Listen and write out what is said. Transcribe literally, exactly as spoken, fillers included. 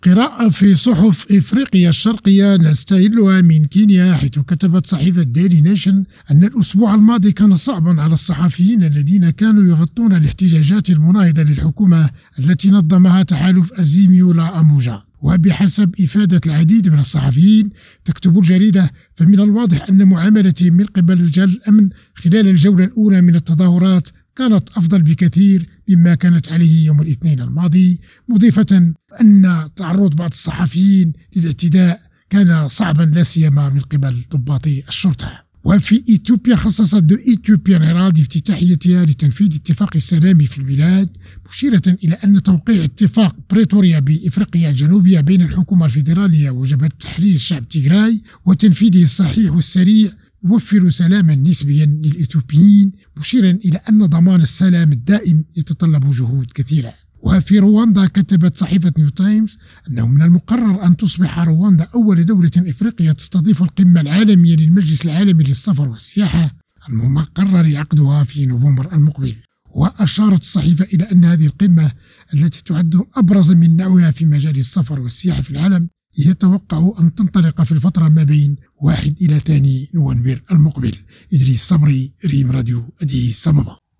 قراءة في صحف إفريقيا الشرقية نستهلها من كينيا، حيث كتبت صحيفة ديلي نيشن أن الأسبوع الماضي كان صعبا على الصحفيين الذين كانوا يغطون الاحتجاجات المناهضة للحكومة التي نظمها تحالف أزيميو لا أموجا. وبحسب إفادة العديد من الصحفيين تكتب الجريدة، فمن الواضح أن معاملتهم من قبل رجال الأمن خلال الجولة الأولى من التظاهرات كانت أفضل بكثير مما كانت عليه يوم الاثنين الماضي، مضيفة أن تعرض بعض الصحفيين للاعتداء كان صعبا لا سيما من قبل ضباط الشرطة. وفي إثيوبيا خصصت دو إثيوبيان هيرالد افتتاحيتها لتنفيذ اتفاق السلام في البلاد، مشيرة إلى أن توقيع اتفاق بريتوريا بإفريقيا الجنوبية بين الحكومة الفيدرالية وجبهة تحرير شعب تيغراي وتنفيذه الصحيح والسريع يوفر سلاما نسبيا للإثيوبيين، مشيرا إلى أن ضمان السلام الدائم يتطلب جهود كثيرة. وفي رواندا كتبت صحيفة نيو تايمز أنه من المقرر أن تصبح رواندا أول دولة إفريقية تستضيف القمة العالمية للمجلس العالمي للسفر والسياحة المقرر عقدها في نوفمبر المقبل. وأشارت الصحيفة إلى أن هذه القمة التي تعد أبرز من نوعها في مجال السفر والسياحة في العالم يتوقع أن تنطلق في الفترة ما بين واحد إلى ثاني نوفمبر المقبل. إدريس صبري، ريم راديو أديس أبابا.